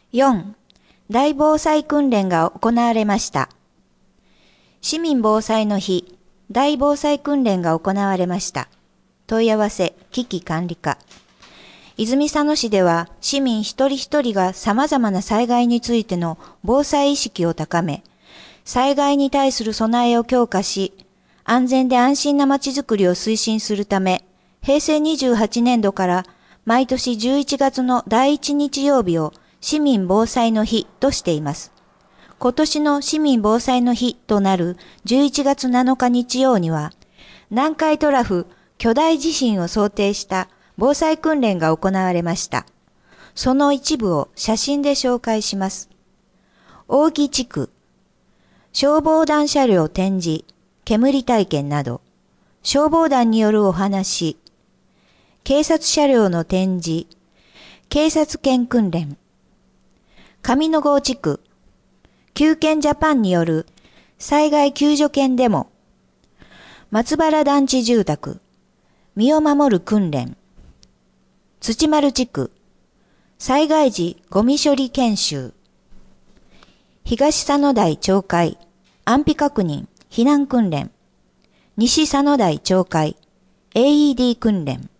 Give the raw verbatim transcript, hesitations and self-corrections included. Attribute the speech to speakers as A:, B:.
A: よん. 大防災訓練が行われました。市民防災の日、大防災訓練が行われました。問い合わせ、危機管理課。泉佐野市では市民一人一人が様々な災害についての防災意識を高め、災害に対する備えを強化し、安全で安心なまちづくりを推進するため、へいせいにじゅうはちねんどから毎年じゅういちがつのだいいち日曜日を市民防災の日としています。今年の市民防災の日となるじゅういちがつなのか日曜には、南海トラフ巨大地震を想定した防災訓練が行われました。その一部を写真で紹介します。扇地区、消防団車両展示、煙体験など、消防団によるお話、警察車両の展示、警察犬訓練、上野郷地区、救険ジャパンによる災害救助犬デモ、松原団地住宅、身を守る訓練、土丸地区、災害時ゴミ処理研修、東佐野台町会、安否確認、避難訓練、西佐野台町会、エーイーディー 訓練、